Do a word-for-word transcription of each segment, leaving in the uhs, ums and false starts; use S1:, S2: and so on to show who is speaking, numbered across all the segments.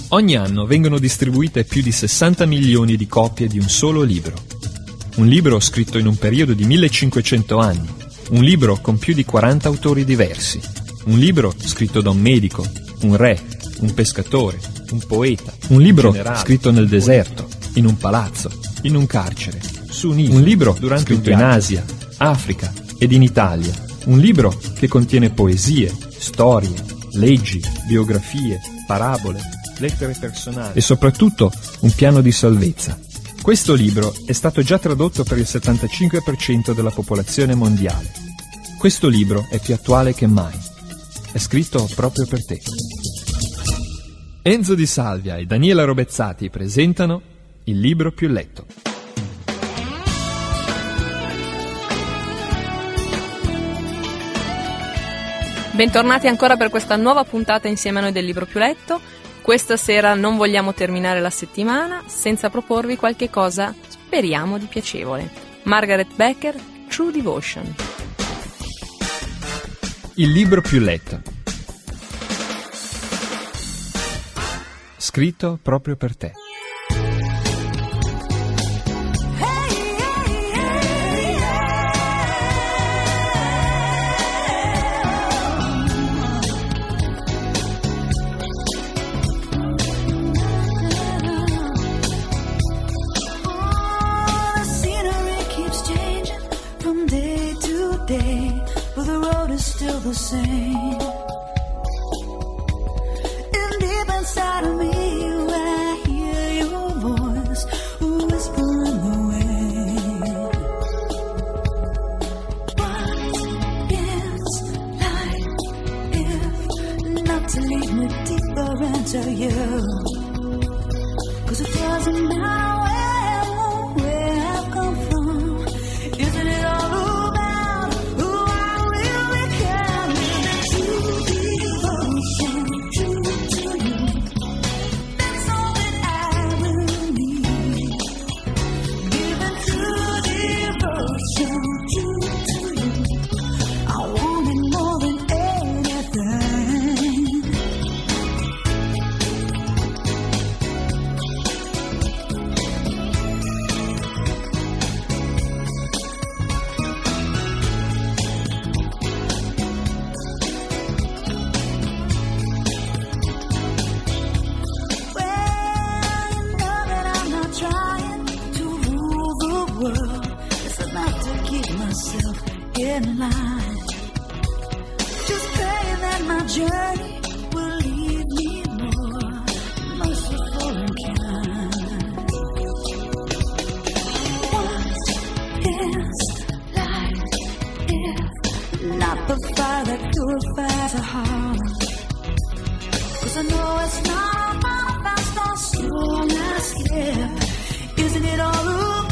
S1: Ogni anno vengono distribuite più di sessanta milioni di copie di un solo libro. Un libro scritto in un periodo di millecinquecento anni. Un libro con più di quaranta autori diversi. Un libro scritto da un medico, un re, un pescatore, un poeta. Un libro un generale, scritto nel deserto, in un palazzo, in un carcere, su un'isola. Un libro durante scritto in Asia, Africa ed in Italia. Un libro che contiene poesie, storie, leggi, biografie, parabole, lettere personali e soprattutto un piano di salvezza. Questo libro è stato già tradotto per il settantacinque per cento della popolazione mondiale. Questo libro è più attuale che mai. È scritto proprio per te. Enzo Di Salvia e Daniela Robezzati presentano Il libro più letto.
S2: Bentornati ancora per questa nuova puntata insieme a noi del libro più letto. Questa sera non vogliamo terminare la settimana senza proporvi qualche cosa, speriamo, di piacevole. Margaret Becker, True Devotion.
S1: Il libro più letto. Scritto proprio per te.
S3: Still the same, and deep inside of me I hear your voice whispering the wind. What is life if not to lead me deeper into you? 'Cause it doesn't matter where, where I've come from. Isn't it all in line? Just praying that my journey will lead me more merciful and kind. What is life if not the fire that purifies a heart? 'Cause I know it's not how fast or slow I slip. Isn't it all about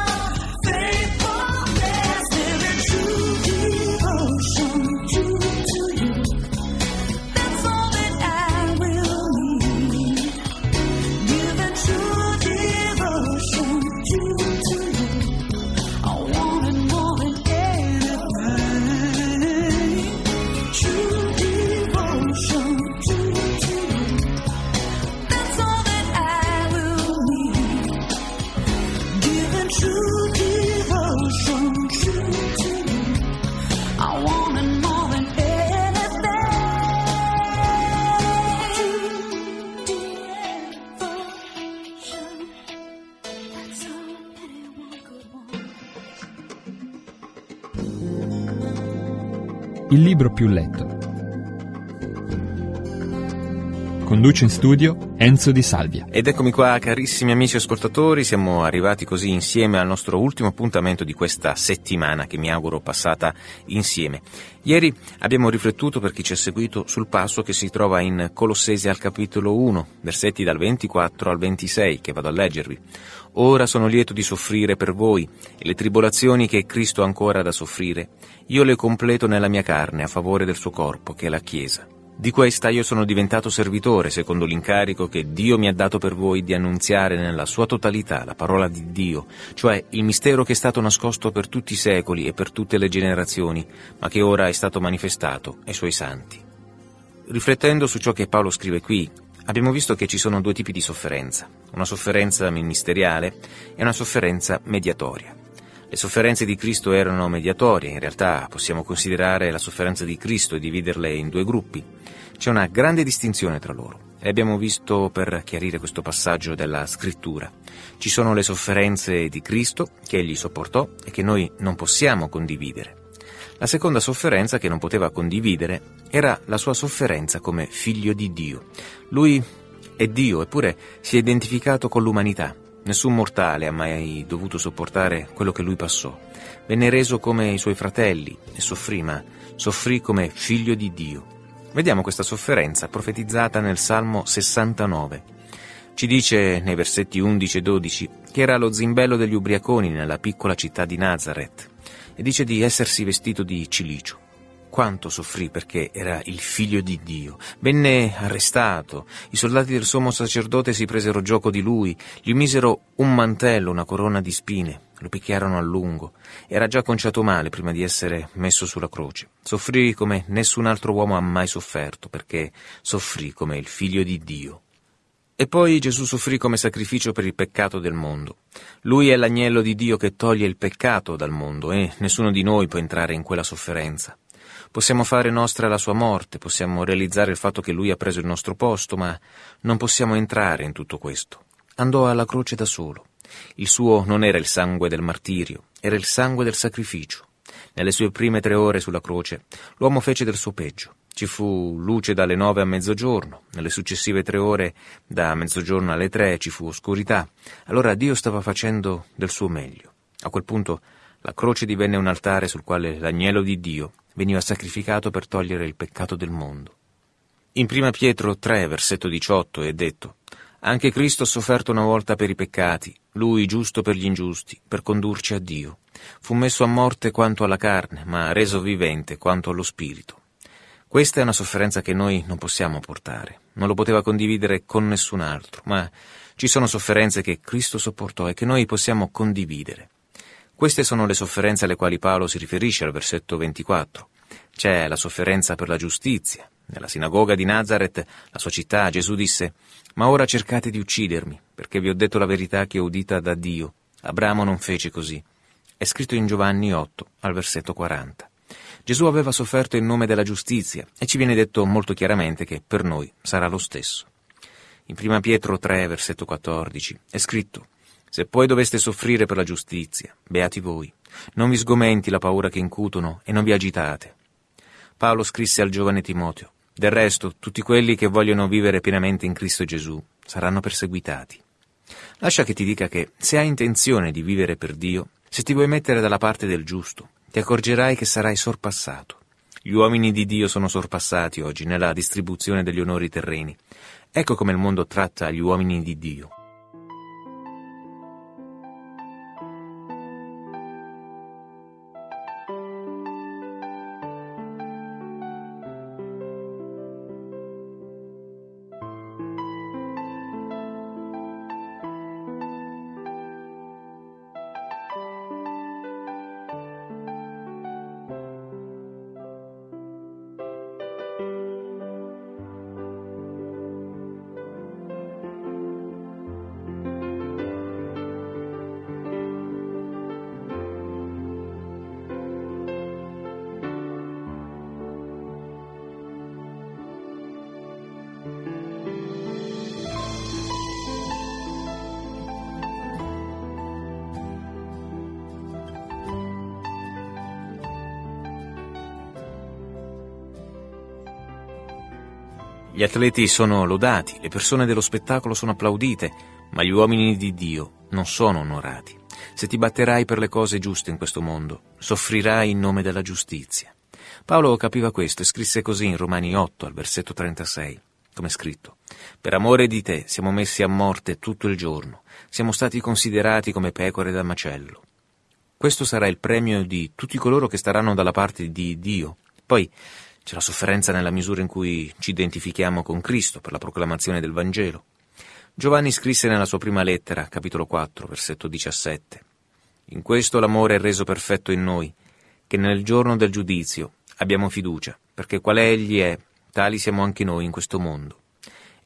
S1: Il libro più letto. Conduce in studio Enzo Di Salvia.
S4: Ed eccomi qua, carissimi amici ascoltatori, siamo arrivati così insieme al nostro ultimo appuntamento di questa settimana che mi auguro passata insieme. Ieri abbiamo riflettuto, per chi ci ha seguito, sul passo che si trova in Colossesi al capitolo uno, versetti dal ventiquattro al ventisei, che vado a leggervi. Ora sono lieto di soffrire per voi, e le tribolazioni che Cristo ha ancora da soffrire, io le completo nella mia carne a favore del suo corpo, che è la Chiesa. Di questa io sono diventato servitore, secondo l'incarico che Dio mi ha dato per voi di annunziare nella sua totalità la parola di Dio, cioè il mistero che è stato nascosto per tutti i secoli e per tutte le generazioni, ma che ora è stato manifestato ai suoi santi. Riflettendo su ciò che Paolo scrive qui, abbiamo visto che ci sono due tipi di sofferenza, una sofferenza ministeriale e una sofferenza mediatoria. Le sofferenze di Cristo erano mediatorie, in realtà possiamo considerare la sofferenza di Cristo e dividerle in due gruppi. C'è una grande distinzione tra loro. E abbiamo visto per chiarire questo passaggio della Scrittura. Ci sono le sofferenze di Cristo che egli sopportò e che noi non possiamo condividere. La seconda sofferenza che non poteva condividere era la sua sofferenza come figlio di Dio. Lui è Dio, eppure si è identificato con l'umanità. Nessun mortale ha mai dovuto sopportare quello che lui passò. Venne reso come i suoi fratelli e soffrì, ma soffrì come figlio di Dio. Vediamo questa sofferenza profetizzata nel Salmo sessantanove. Ci dice nei versetti undici e dodici che era lo zimbello degli ubriaconi nella piccola città di Nazaret e dice di essersi vestito di cilicio. Quanto soffrì perché era il figlio di Dio. Venne arrestato, i soldati del sommo sacerdote si presero gioco di lui, gli misero un mantello, una corona di spine, lo picchiarono a lungo. Era già conciato male prima di essere messo sulla croce. Soffrì come nessun altro uomo ha mai sofferto, perché soffrì come il figlio di Dio. E poi Gesù soffrì come sacrificio per il peccato del mondo. Lui è l'agnello di Dio che toglie il peccato dal mondo e nessuno di noi può entrare in quella sofferenza. Possiamo fare nostra la sua morte, possiamo realizzare il fatto che lui ha preso il nostro posto, ma non possiamo entrare in tutto questo. Andò alla croce da solo. Il suo non era il sangue del martirio, era il sangue del sacrificio. Nelle sue prime tre ore sulla croce, l'uomo fece del suo peggio. Ci fu luce dalle nove a mezzogiorno, nelle successive tre ore, da mezzogiorno alle tre, ci fu oscurità. Allora Dio stava facendo del suo meglio. A quel punto la croce divenne un altare sul quale l'agnello di Dio veniva sacrificato per togliere il peccato del mondo. In prima Pietro tre, versetto diciotto, è detto: «Anche Cristo ha sofferto una volta per i peccati, Lui giusto per gli ingiusti, per condurci a Dio. Fu messo a morte quanto alla carne, ma reso vivente quanto allo spirito». Questa è una sofferenza che noi non possiamo portare, non lo poteva condividere con nessun altro, ma ci sono sofferenze che Cristo sopportò e che noi possiamo condividere. Queste sono le sofferenze alle quali Paolo si riferisce al versetto ventiquattro. C'è la sofferenza per la giustizia. Nella sinagoga di Nazaret, la sua città, Gesù disse: «Ma ora cercate di uccidermi, perché vi ho detto la verità che ho udita da Dio. Abramo non fece così». È scritto in Giovanni otto, al versetto quaranta. Gesù aveva sofferto in nome della giustizia e ci viene detto molto chiaramente che per noi sarà lo stesso. In prima Pietro tre, versetto quattordici, è scritto: «Se poi doveste soffrire per la giustizia, beati voi. Non vi sgomenti la paura che incutono e non vi agitate». Paolo scrisse al giovane Timoteo: «Del resto, tutti quelli che vogliono vivere pienamente in Cristo Gesù saranno perseguitati». Lascia che ti dica che se hai intenzione di vivere per Dio, se ti vuoi mettere dalla parte del giusto, ti accorgerai che sarai sorpassato. Gli uomini di Dio sono sorpassati oggi nella distribuzione degli onori terreni. Ecco come il mondo tratta gli uomini di Dio. Gli atleti sono lodati, le persone dello spettacolo sono applaudite, ma gli uomini di Dio non sono onorati. Se ti batterai per le cose giuste in questo mondo, soffrirai in nome della giustizia. Paolo capiva questo e scrisse così in Romani otto, al versetto trentasei, come è scritto: «Per amore di te siamo messi a morte tutto il giorno, siamo stati considerati come pecore da macello». Questo sarà il premio di tutti coloro che staranno dalla parte di Dio. Poi c'è la sofferenza nella misura in cui ci identifichiamo con Cristo per la proclamazione del Vangelo. Giovanni scrisse nella sua prima lettera, capitolo quattro, versetto diciassette: «In questo l'amore è reso perfetto in noi, che nel giorno del giudizio abbiamo fiducia, perché qual egli è, tali siamo anche noi in questo mondo».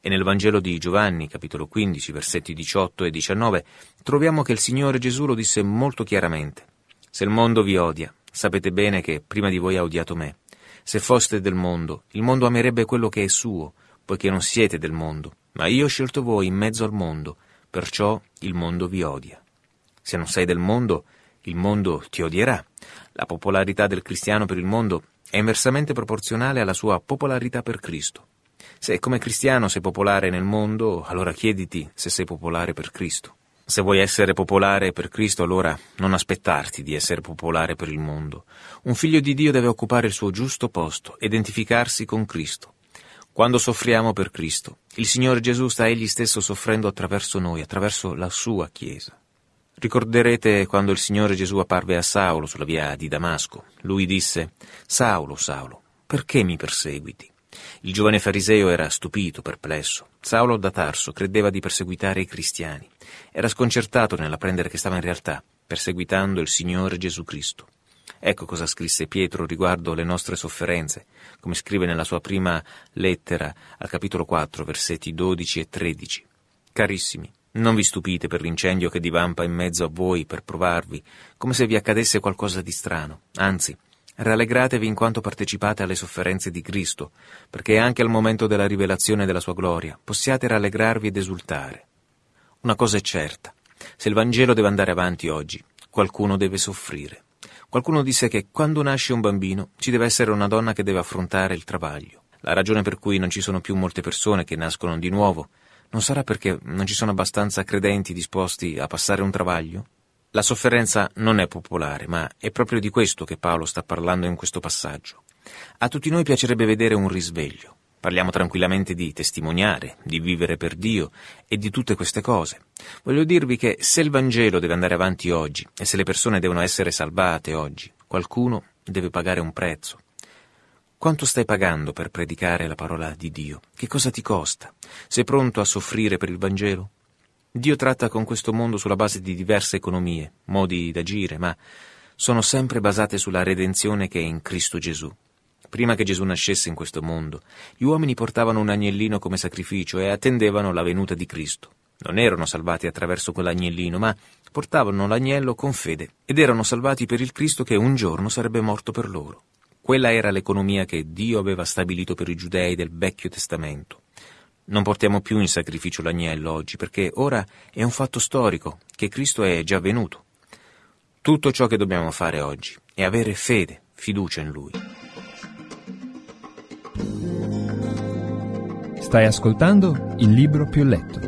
S4: E nel Vangelo di Giovanni, capitolo quindici, versetti diciotto e diciannove, troviamo che il Signore Gesù lo disse molto chiaramente: «Se il mondo vi odia, sapete bene che prima di voi ha odiato me. Se foste del mondo, il mondo amerebbe quello che è suo, poiché non siete del mondo, ma io ho scelto voi in mezzo al mondo, perciò il mondo vi odia. Se non sei del mondo, il mondo ti odierà». La popolarità del cristiano per il mondo è inversamente proporzionale alla sua popolarità per Cristo. Se come cristiano sei popolare nel mondo, allora chiediti se sei popolare per Cristo. Se vuoi essere popolare per Cristo, allora non aspettarti di essere popolare per il mondo. Un figlio di Dio deve occupare il suo giusto posto, identificarsi con Cristo. Quando soffriamo per Cristo, il Signore Gesù sta egli stesso soffrendo attraverso noi, attraverso la sua Chiesa. Ricorderete quando il Signore Gesù apparve a Saulo sulla via di Damasco. Lui disse: «Saulo, Saulo, perché mi perseguiti?» Il giovane fariseo era stupito, perplesso. Saulo da Tarso credeva di perseguitare i cristiani. Era sconcertato nell'apprendere che stava in realtà perseguitando il Signore Gesù Cristo. Ecco cosa scrisse Pietro riguardo le nostre sofferenze, come scrive nella sua prima lettera al capitolo quattro, versetti dodici e tredici. «Carissimi, non vi stupite per l'incendio che divampa in mezzo a voi per provarvi, come se vi accadesse qualcosa di strano. Anzi, rallegratevi in quanto partecipate alle sofferenze di Cristo, perché anche al momento della rivelazione della sua gloria possiate rallegrarvi ed esultare. Una cosa è certa: se il Vangelo deve andare avanti oggi, qualcuno deve soffrire. Qualcuno disse che quando nasce un bambino ci deve essere una donna che deve affrontare il travaglio. La ragione per cui non ci sono più molte persone che nascono di nuovo non sarà perché non ci sono abbastanza credenti disposti a passare un travaglio? La sofferenza non è popolare, ma è proprio di questo che Paolo sta parlando in questo passaggio. A tutti noi piacerebbe vedere un risveglio. Parliamo tranquillamente di testimoniare, di vivere per Dio e di tutte queste cose. Voglio dirvi che se il Vangelo deve andare avanti oggi e se le persone devono essere salvate oggi, qualcuno deve pagare un prezzo. Quanto stai pagando per predicare la parola di Dio? Che cosa ti costa? Sei pronto a soffrire per il Vangelo? Dio tratta con questo mondo sulla base di diverse economie, modi d'agire, ma sono sempre basate sulla redenzione che è in Cristo Gesù. Prima che Gesù nascesse in questo mondo, gli uomini portavano un agnellino come sacrificio e attendevano la venuta di Cristo. Non erano salvati attraverso quell'agnellino, ma portavano l'agnello con fede ed erano salvati per il Cristo che un giorno sarebbe morto per loro. Quella era l'economia che Dio aveva stabilito per i giudei del Vecchio Testamento. Non portiamo più in sacrificio l'agnello oggi, perché ora è un fatto storico che Cristo è già venuto. Tutto ciò che dobbiamo fare oggi è avere fede, fiducia in Lui.
S1: Stai ascoltando Il Libro Più Letto.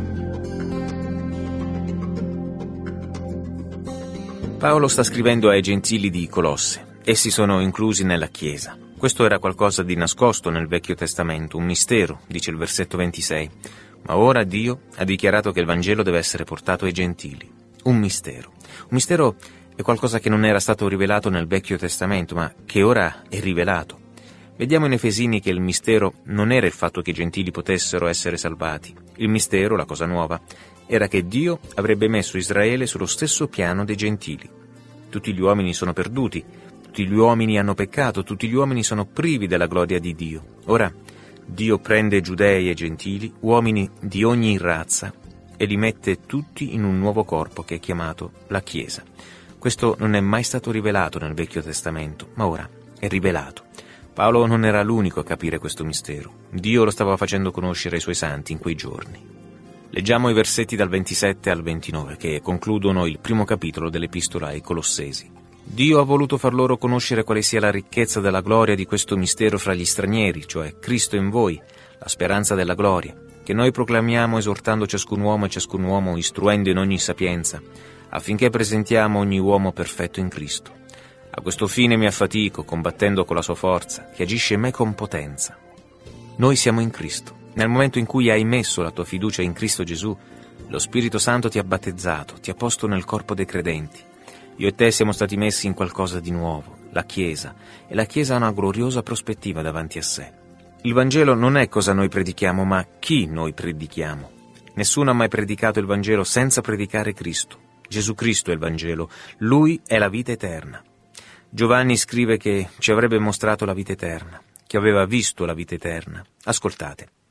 S4: Paolo sta scrivendo ai gentili di Colosse. Essi sono inclusi nella Chiesa. Questo era qualcosa di nascosto nel Vecchio Testamento, un mistero, dice il versetto ventisei. Ma ora Dio ha dichiarato che il Vangelo deve essere portato ai gentili. Un mistero. Un mistero è qualcosa che non era stato rivelato nel Vecchio Testamento, ma che ora è rivelato. Vediamo in Efesini che il mistero non era il fatto che i gentili potessero essere salvati. Il mistero, la cosa nuova, era che Dio avrebbe messo Israele sullo stesso piano dei gentili. Tutti gli uomini sono perduti, tutti gli uomini hanno peccato, tutti gli uomini sono privi della gloria di Dio. Ora, Dio prende giudei e gentili, uomini di ogni razza, e li mette tutti in un nuovo corpo che è chiamato la Chiesa. Questo non è mai stato rivelato nel Vecchio Testamento, ma ora è rivelato. Paolo non era l'unico a capire questo mistero. Dio lo stava facendo conoscere ai suoi santi in quei giorni. Leggiamo i versetti dal ventisette al ventinove, che concludono il primo capitolo dell'Epistola ai Colossesi. Dio ha voluto far loro conoscere quale sia la ricchezza della gloria di questo mistero fra gli stranieri, cioè Cristo in voi, la speranza della gloria, che noi proclamiamo esortando ciascun uomo e ciascun uomo, istruendo in ogni sapienza, affinché presentiamo ogni uomo perfetto in Cristo. A questo fine mi affatico, combattendo con la sua forza, che agisce in me con potenza. Noi siamo in Cristo. Nel momento in cui hai messo la tua fiducia in Cristo Gesù, lo Spirito Santo ti ha battezzato, ti ha posto nel corpo dei credenti. Io e te siamo stati messi in qualcosa di nuovo, la Chiesa, e la Chiesa ha una gloriosa prospettiva davanti a sé. Il Vangelo non è cosa noi predichiamo, ma chi noi predichiamo. Nessuno ha mai predicato il Vangelo senza predicare Cristo. Gesù Cristo è il Vangelo, Lui è la vita eterna. Giovanni scrive che ci avrebbe mostrato la vita eterna, che aveva visto la vita eterna. Ascoltate,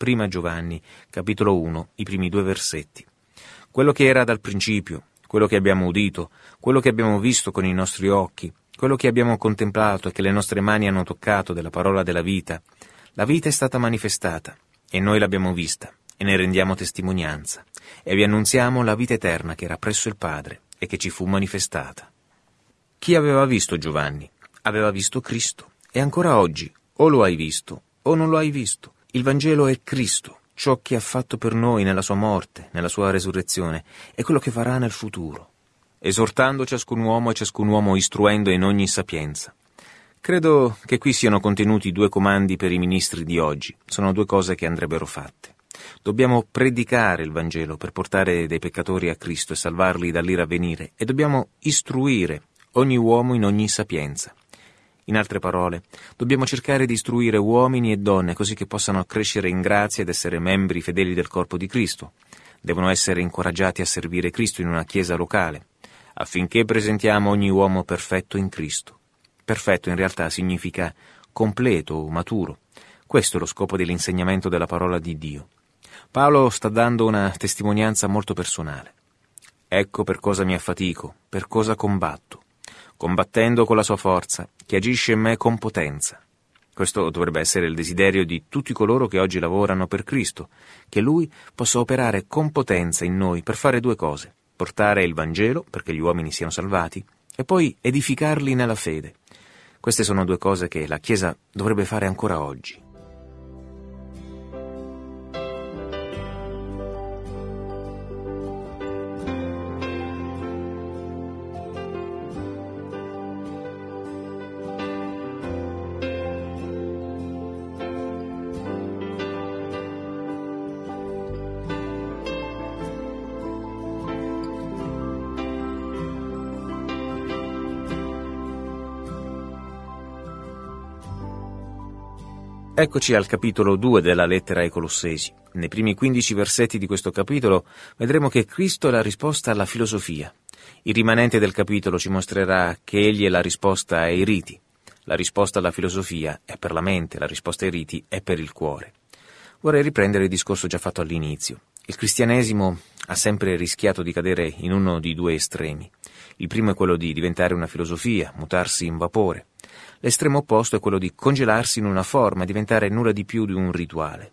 S4: Prima Giovanni, capitolo uno, i primi due versetti. Quello che era dal principio, quello che abbiamo udito, quello che abbiamo visto con i nostri occhi, quello che abbiamo contemplato e che le nostre mani hanno toccato della parola della vita, la vita è stata manifestata, e noi l'abbiamo vista, e ne rendiamo testimonianza, e vi annunziamo la vita eterna che era presso il Padre e che ci fu manifestata. Chi aveva visto Giovanni? Aveva visto Cristo, e ancora oggi o lo hai visto o non lo hai visto. Il Vangelo è Cristo, ciò che ha fatto per noi nella sua morte, nella sua resurrezione, e quello che farà nel futuro, esortando ciascun uomo e ciascun uomo istruendo in ogni sapienza. Credo che qui siano contenuti due comandi per i ministri di oggi. Sono due cose che andrebbero fatte. Dobbiamo predicare il Vangelo per portare dei peccatori a Cristo e salvarli dall'ira a venire, e dobbiamo istruire ogni uomo in ogni sapienza. In altre parole, dobbiamo cercare di istruire uomini e donne così che possano crescere in grazia ed essere membri fedeli del corpo di Cristo. Devono essere incoraggiati a servire Cristo in una chiesa locale, affinché presentiamo ogni uomo perfetto in Cristo. Perfetto in realtà significa completo o maturo. Questo è lo scopo dell'insegnamento della parola di Dio. Paolo sta dando una testimonianza molto personale. Ecco per cosa mi affatico, per cosa combatto, combattendo con la sua forza, che agisce in me con potenza. Questo dovrebbe essere il desiderio di tutti coloro che oggi lavorano per Cristo, che Lui possa operare con potenza in noi per fare due cose: portare il Vangelo perché gli uomini siano salvati e poi edificarli nella fede. Queste sono due cose che la Chiesa dovrebbe fare ancora oggi. Eccoci al capitolo due della lettera ai Colossesi. Nei primi quindici versetti di questo capitolo vedremo che Cristo è la risposta alla filosofia. Il rimanente del capitolo ci mostrerà che Egli è la risposta ai riti. La risposta alla filosofia è per la mente, la risposta ai riti è per il cuore. Vorrei riprendere il discorso già fatto all'inizio. Il cristianesimo ha sempre rischiato di cadere in uno di due estremi. Il primo è quello di diventare una filosofia, mutarsi in vapore. L'estremo opposto è quello di congelarsi in una forma e diventare nulla di più di un rituale.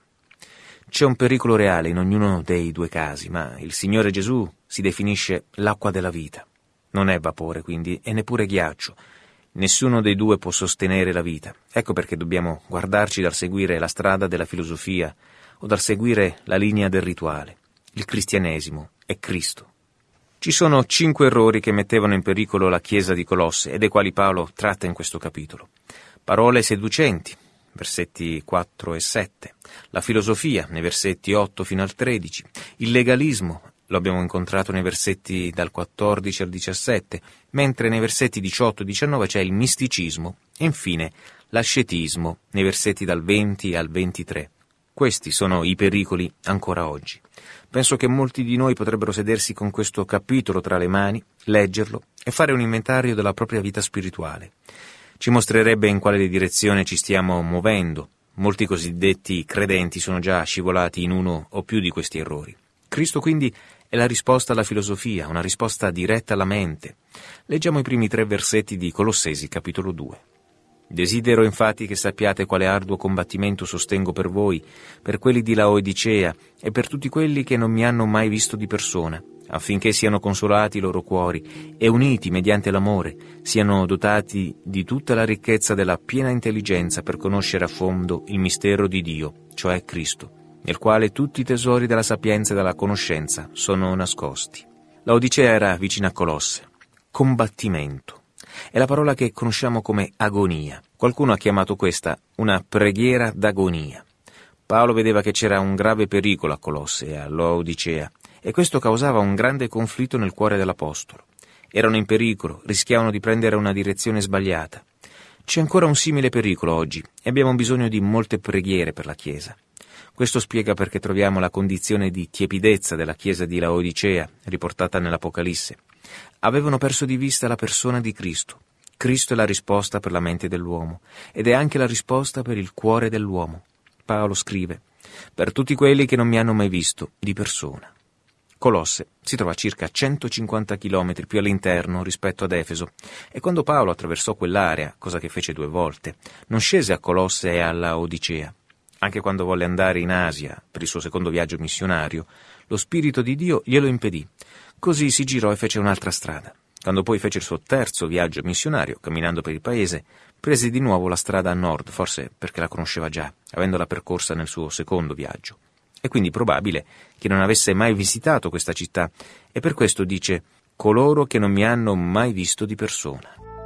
S4: C'è un pericolo reale in ognuno dei due casi, ma il Signore Gesù si definisce l'acqua della vita. Non è vapore, quindi, e neppure ghiaccio. Nessuno dei due può sostenere la vita. Ecco perché dobbiamo guardarci dal seguire la strada della filosofia o dal seguire la linea del rituale. Il cristianesimo è Cristo. Ci sono cinque errori che mettevano in pericolo la Chiesa di Colosse e dei quali Paolo tratta in questo capitolo. Parole seducenti, versetti quattro e sette. La filosofia, nei versetti otto fino al tredici. Il legalismo, lo abbiamo incontrato nei versetti dal quattordici al diciassette, mentre nei versetti diciotto e diciannove c'è il misticismo e infine l'ascetismo, nei versetti dal venti al ventitré. Questi sono i pericoli ancora oggi. Penso che molti di noi potrebbero sedersi con questo capitolo tra le mani, leggerlo e fare un inventario della propria vita spirituale. Ci mostrerebbe in quale direzione ci stiamo muovendo. Molti cosiddetti credenti sono già scivolati in uno o più di questi errori. Cristo quindi è la risposta alla filosofia, una risposta diretta alla mente. Leggiamo i primi tre versetti di Colossesi, capitolo due. Desidero infatti che sappiate quale arduo combattimento sostengo per voi, per quelli di Laodicea e per tutti quelli che non mi hanno mai visto di persona, affinché siano consolati i loro cuori e uniti mediante l'amore, siano dotati di tutta la ricchezza della piena intelligenza per conoscere a fondo il mistero di Dio, cioè Cristo, nel quale tutti i tesori della sapienza e della conoscenza sono nascosti. Laodicea era vicina a Colosse. Combattimento. È la parola che conosciamo come agonia. Qualcuno ha chiamato questa una preghiera d'agonia. Paolo vedeva che c'era un grave pericolo a Colosse e a Laodicea, e questo causava un grande conflitto nel cuore dell'apostolo. Erano in pericolo, rischiavano di prendere una direzione sbagliata. C'è ancora un simile pericolo oggi e abbiamo bisogno di molte preghiere per la Chiesa. Questo spiega perché troviamo la condizione di tiepidezza della Chiesa di Laodicea, riportata nell'Apocalisse. Avevano perso di vista la persona di Cristo. Cristo è la risposta per la mente dell'uomo ed è anche la risposta per il cuore dell'uomo. Paolo scrive: per tutti quelli che non mi hanno mai visto di persona. Colosse si trova a circa centocinquanta chilometri più all'interno rispetto ad Efeso, e quando Paolo attraversò quell'area, cosa che fece due volte, non scese a Colosse e alla Odicea. Anche quando volle andare in Asia per il suo secondo viaggio missionario, lo Spirito di Dio glielo impedì. Così si girò e fece un'altra strada. Quando poi fece il suo terzo viaggio missionario, camminando per il paese, prese di nuovo la strada a nord, forse perché la conosceva già, avendola percorsa nel suo secondo viaggio. È quindi probabile che non avesse mai visitato questa città, e per questo dice «coloro che non mi hanno mai visto di persona».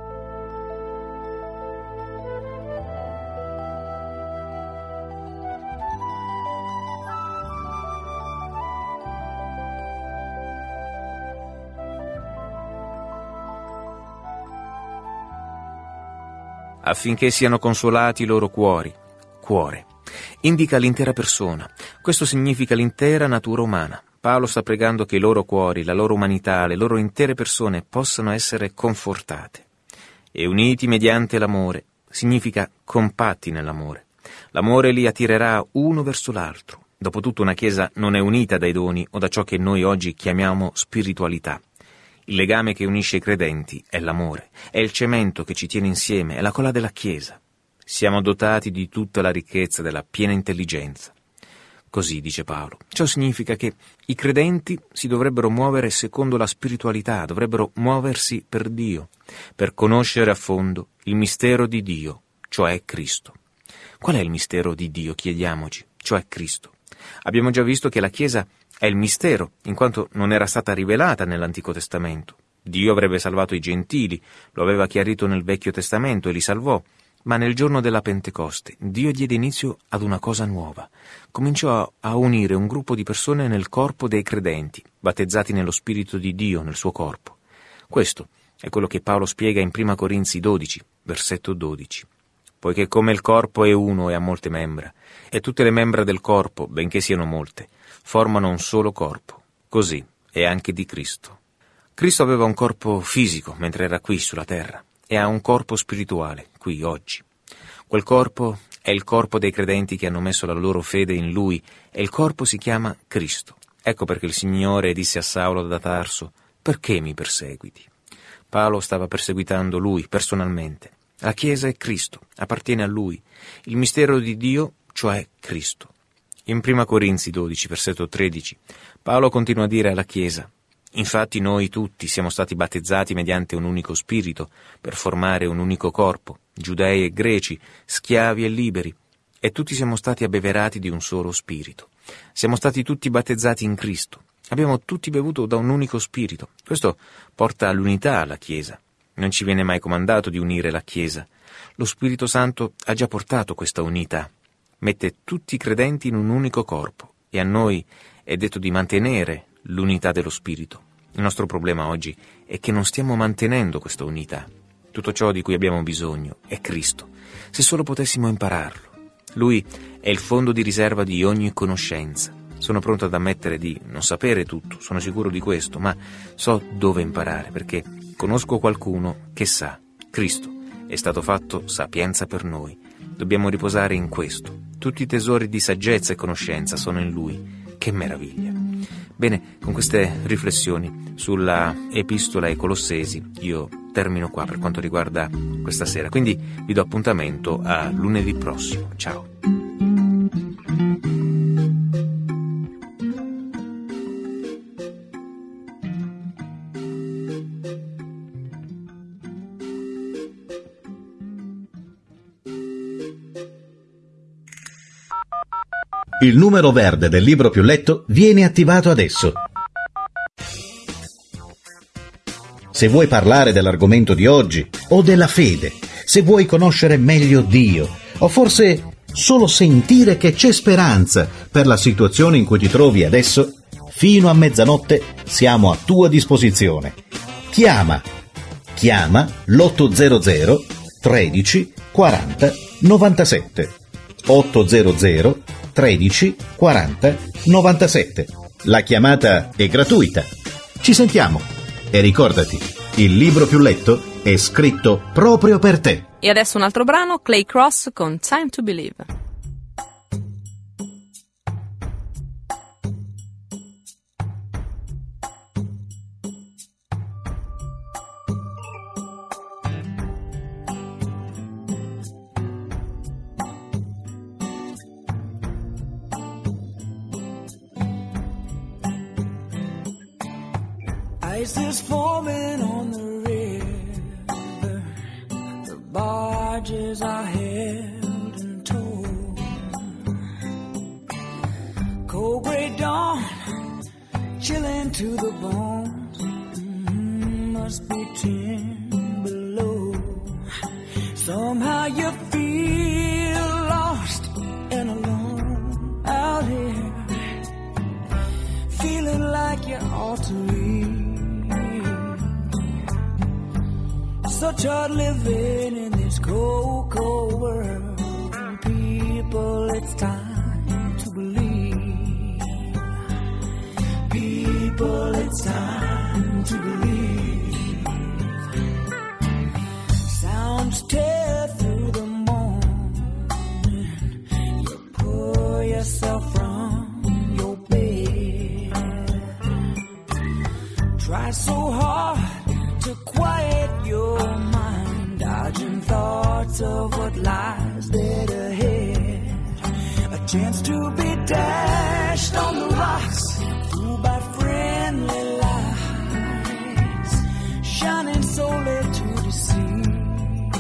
S4: Affinché siano consolati i loro cuori. Cuore indica l'intera persona. Questo significa l'intera natura umana. Paolo sta pregando che i loro cuori, la loro umanità, le loro intere persone possano essere confortate. E uniti mediante l'amore significa compatti nell'amore. L'amore li attirerà uno verso l'altro. Dopotutto una Chiesa non è unita dai doni o da ciò che noi oggi chiamiamo spiritualità. Il legame che unisce i credenti è l'amore, è il cemento che ci tiene insieme, è la colla della Chiesa. Siamo dotati di tutta la ricchezza della piena intelligenza. Così dice Paolo. Ciò significa che i credenti si dovrebbero muovere secondo la spiritualità, dovrebbero muoversi per Dio, per conoscere a fondo il mistero di Dio, cioè Cristo. Qual è il mistero di Dio, chiediamoci, cioè Cristo? Abbiamo già visto che la Chiesa è il mistero, in quanto non era stata rivelata nell'Antico Testamento. Dio avrebbe salvato i gentili, lo aveva chiarito nel Vecchio Testamento e li salvò, ma nel giorno della Pentecoste Dio diede inizio ad una cosa nuova. Cominciò a unire un gruppo di persone nel corpo dei credenti, battezzati nello Spirito di Dio nel suo corpo. Questo è quello che Paolo spiega in Prima Corinzi dodici, versetto dodici. Poiché come il corpo è uno e ha molte membra, e tutte le membra del corpo, benché siano molte, formano un solo corpo. Così è anche di Cristo. Cristo aveva un corpo fisico mentre era qui sulla terra, e ha un corpo spirituale qui oggi. Quel corpo è il corpo dei credenti che hanno messo la loro fede in Lui, e il corpo si chiama Cristo. Ecco perché il Signore disse a Saulo da Tarso: «Perché mi perseguiti?» Paolo stava perseguitando lui personalmente. La Chiesa è Cristo, appartiene a Lui. Il mistero di Dio, cioè Cristo. In Prima Corinzi dodici, versetto tredici, Paolo continua a dire alla Chiesa: «Infatti noi tutti siamo stati battezzati mediante un unico spirito per formare un unico corpo, giudei e greci, schiavi e liberi, e tutti siamo stati abbeverati di un solo spirito. Siamo stati tutti battezzati in Cristo. Abbiamo tutti bevuto da un unico spirito». Questo porta all'unità alla Chiesa. Non ci viene mai comandato di unire la Chiesa. Lo Spirito Santo ha già portato questa unità. Mette tutti i credenti in un unico corpo, e a noi è detto di mantenere l'unità dello Spirito. Il nostro problema oggi è che non stiamo mantenendo questa unità. Tutto ciò di cui abbiamo bisogno è Cristo. Se solo potessimo impararlo. Lui è il fondo di riserva di ogni conoscenza. Sono pronto ad ammettere di non sapere tutto, sono sicuro di questo, ma so dove imparare, perché conosco qualcuno che sa. Cristo è stato fatto sapienza per noi. Dobbiamo riposare in questo. Tutti i tesori di saggezza e conoscenza sono in Lui. Che meraviglia! Bene, con queste riflessioni sulla epistola ai Colossesi io termino qua per quanto riguarda questa sera, quindi vi do appuntamento a lunedì prossimo. Ciao!
S5: Il numero verde del libro più letto viene attivato adesso. Se vuoi parlare dell'argomento di oggi o della fede, se vuoi conoscere meglio Dio, o forse solo sentire che c'è speranza per la situazione in cui ti trovi adesso, fino a mezzanotte siamo a tua disposizione. Chiama, chiama l'ottocento tredici quaranta novantasette. ottocento tredici quaranta novantasette. La chiamata è gratuita. Ci sentiamo e ricordati, il libro più letto è scritto proprio per te.
S2: E adesso un altro brano, Clay Cross con Time to Believe.
S3: Ice is forming on the river. The barges are held in tow. Cold gray dawn, chilling to the bones. Mm, must be ten below. Somehow you feel lost and alone out here, feeling like you ought to leave. Such hard living in this cold, cold world. People, it's time to believe. People, it's time to believe. Sounds tear through the morning. You pull yourself from your bed. Try so hard to quiet your mind, dodging thoughts of what lies dead ahead. A chance to be dashed on the rocks, fooled by friendly lights, shining solely to deceive.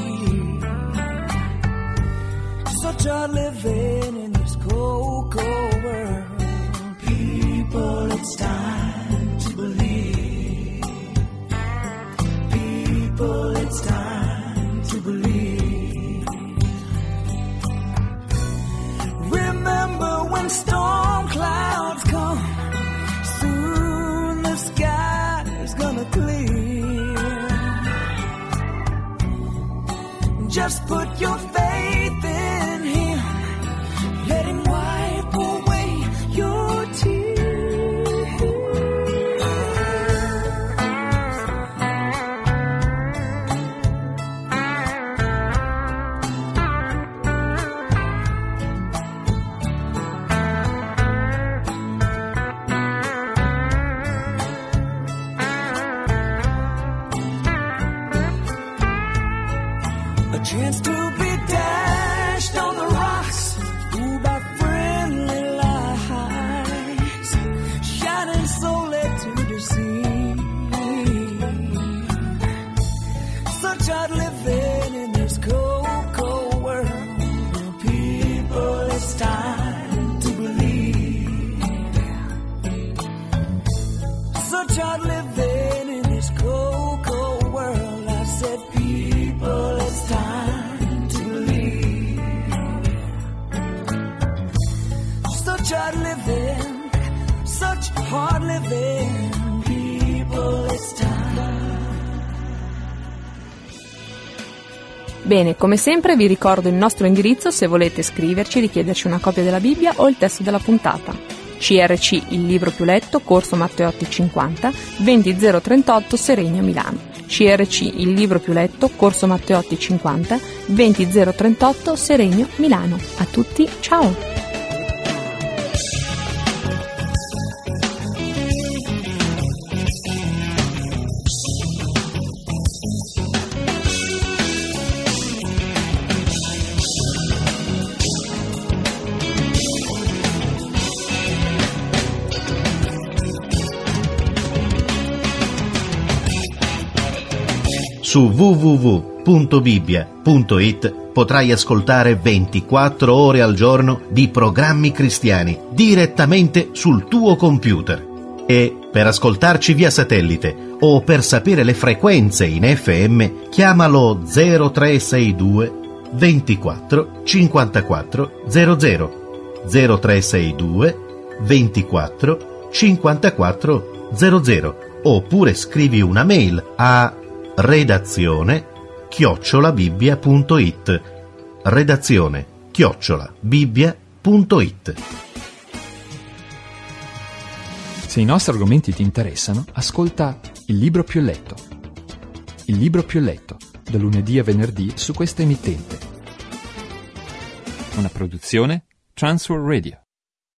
S3: Such a living in this cold, cold world. People, it's time to believe. People, it's time to believe. Remember when storm clouds come, soon the sky is gonna clear. Just put your faith in Him, let Him wipe away your tears. Chance to be dashed on the rocks, fooled by friendly lights, shining solely to deceive. Such hard living in this cold, cold world. People, it's time to believe. Such hard living in this cold, cold world. I said, people, it's time. Such hard living, such hard living, people, it's time.
S2: Bene, come sempre vi ricordo il nostro indirizzo se volete scriverci, richiederci una copia della Bibbia o il testo della puntata. C R C Il Libro Più Letto, Corso Matteotti cinquanta, venti zero trentotto Seregno, Milano. C R C Il Libro Più Letto, Corso Matteotti cinquanta, venti zero trentotto Seregno, Milano. A tutti, ciao!
S5: Su w w w punto bibbia punto i t potrai ascoltare ventiquattro ore al giorno di programmi cristiani direttamente sul tuo computer. E per ascoltarci via satellite o per sapere le frequenze in F M, chiamalo zero tre sei due ventiquattro cinquantaquattro zero zero zero tre sei due ventiquattro cinquantaquattro zero zero oppure scrivi una mail a redazione chiocciola bibbia punto i t redazione chiocciola bibbia punto i t.
S1: Se i nostri argomenti ti interessano, ascolta Il Libro Più Letto. Il Libro Più Letto, da lunedì a venerdì su questa emittente. Una produzione Transworld Radio.